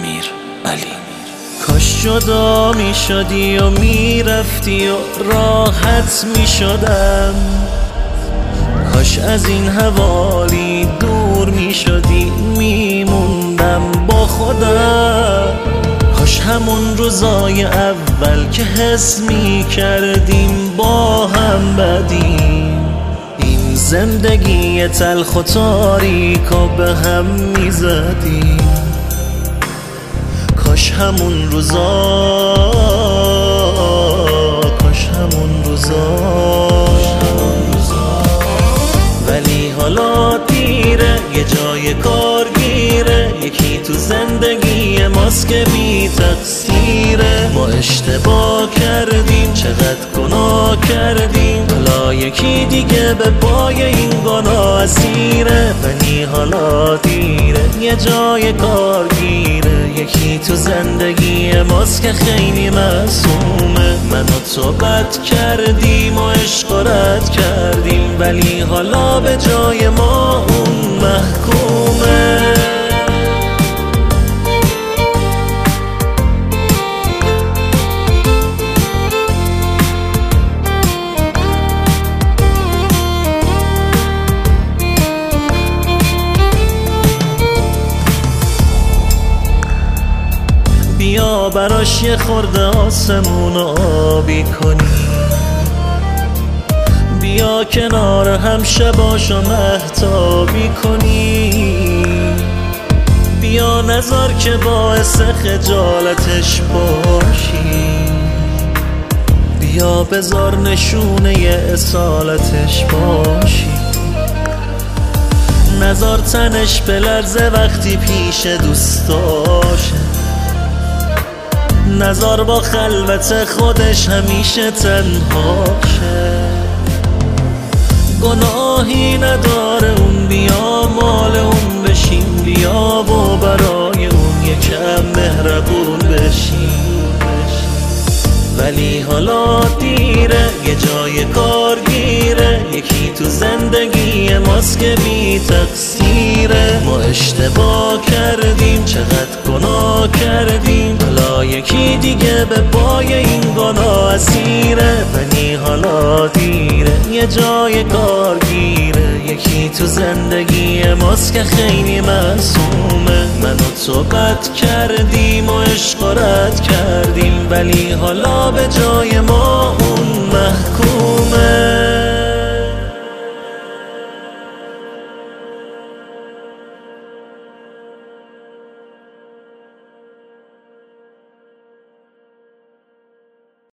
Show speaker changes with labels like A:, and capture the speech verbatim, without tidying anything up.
A: امیر علی.
B: کاش جدا می شدی و می رفتی و راحت می شدم، کاش از این حوالی دور می شدی می موندم با خودم. کاش همون روزای اول که حس می کردیم با هم بدیم، این زندگی تلخ و تاریکا به هم می زدیم. کاش همون روزا، کاش همون روزا، ولی حالا دیره، یه جای کارگیره، یکی تو زندگی ماست که بی تقصیره. ما اشتباه کردیم، چقدر گناه کردیم، حالا یکی دیگه به پای این گناه اسیره. ولی حالا دیره، یه جای کارگیره، یکی تو زندگی ماست که خیلی معصومه. من و تو بد کردیم و عشق و رد کردیم، ولی حالا به جای ما اون محکومه. بیا براش یه خورده آسمون آبی کنی، بیا کنار هم شباشو مهتابی کنی، بیا نذار که باعث خجالتش باشی، بیا بذار نشونه ی اصالتش باشی، نذار تنش بلرزه وقتی پیش دوستاشه، نذار با خلوت خودش همیشه تنهاشه. گناهی نداره اون، بیا مال اون بشیم، بیا و برای اون یکم مهربون بشیم. ولی حالا دیره، یه جای کارگیره، یکی تو زندگی ماست که بی تقصیره. ما اشتباه کردیم، چقدر گناه کردیم، حالا یکی دیگه به پای این گناه اسیره. ولی حالا دیره، یه جای کارگیره، یکی تو زندگی ماست که خیلی معصومه. من و تو بد کردیم و عشق و رد کردیم، ولی حالا به جای ما اون محکومه.